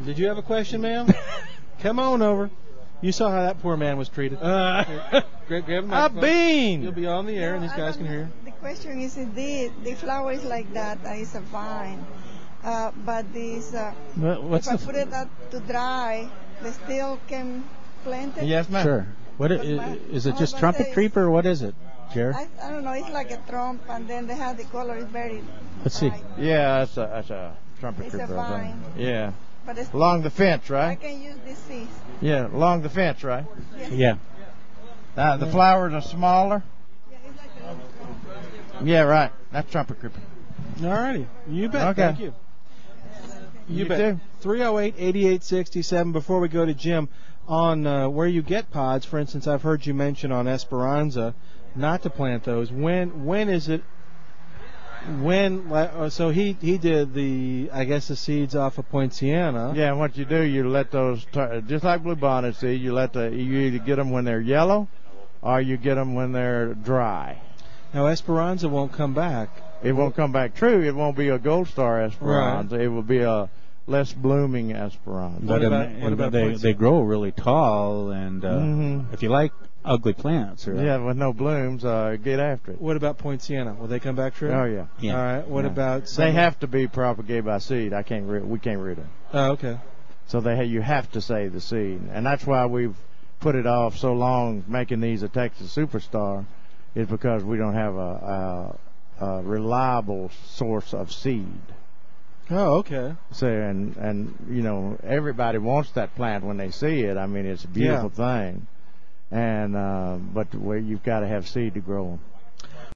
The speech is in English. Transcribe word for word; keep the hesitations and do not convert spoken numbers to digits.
Did you have a question, ma'am? Come on over. You saw how that poor man was treated. Uh, grab, grab a, a bean. You'll be on the air, no, and these guys can hear. The question is indeed, the flower is like that, uh, it's a vine. Uh, but this, uh, What's if I the put it out to dry, they still can plant it? Yes, ma'am. Sure. What But is, my- is it? I Just was trumpet gonna say- creeper? What is it, Jared? I, I don't know, it's like a trump, and then they have the color is very Let's see. bright. Yeah, that's a, that's a trumpet It's a creeper, I think. vine. Yeah. But it's, Along the fence, I right? can use this seed. Yeah, along the fence, right? Yes. Yeah. Uh, the flowers are smaller. Yeah, it's like a little trump. Yeah, right. That's trumpet creeper. All righty. You bet. Okay. Thank you. You, You bet. too. three oh eight, eighty-eight sixty-seven. Before we go to Jim, on uh, where you get pods, for instance, I've heard you mention on Esperanza not to plant those. When when is it? When uh, so he he did the I guess the seeds off of Poinciana. Yeah, and what you do, you let those, tur- just like bluebonnet seed, you let the, you either get them when they're yellow or you get them when they're dry. Now Esperanza won't come back. It won't come back true. It won't be a gold star Esperanza. It will be a less blooming Esperanza. What But um, about- what and about they points? they grow really tall, and uh, Mhm. if you like ugly plants, or Yeah, with no blooms, uh, get after it. What about Poinciana? Will they come back true? Oh yeah. yeah. All right. What Yeah. about They some- have to be propagated by seed. I can't. Re- we can't read them. Oh, okay. So they ha- you have to save the seed, and that's why we've put it off so long, making these a Texas Superstar, is because we don't have a, a, a reliable source of seed. Oh, okay. So and and you know everybody wants that plant when they see it. I mean it's a beautiful thing, and uh, but where you've got to have seed to grow them.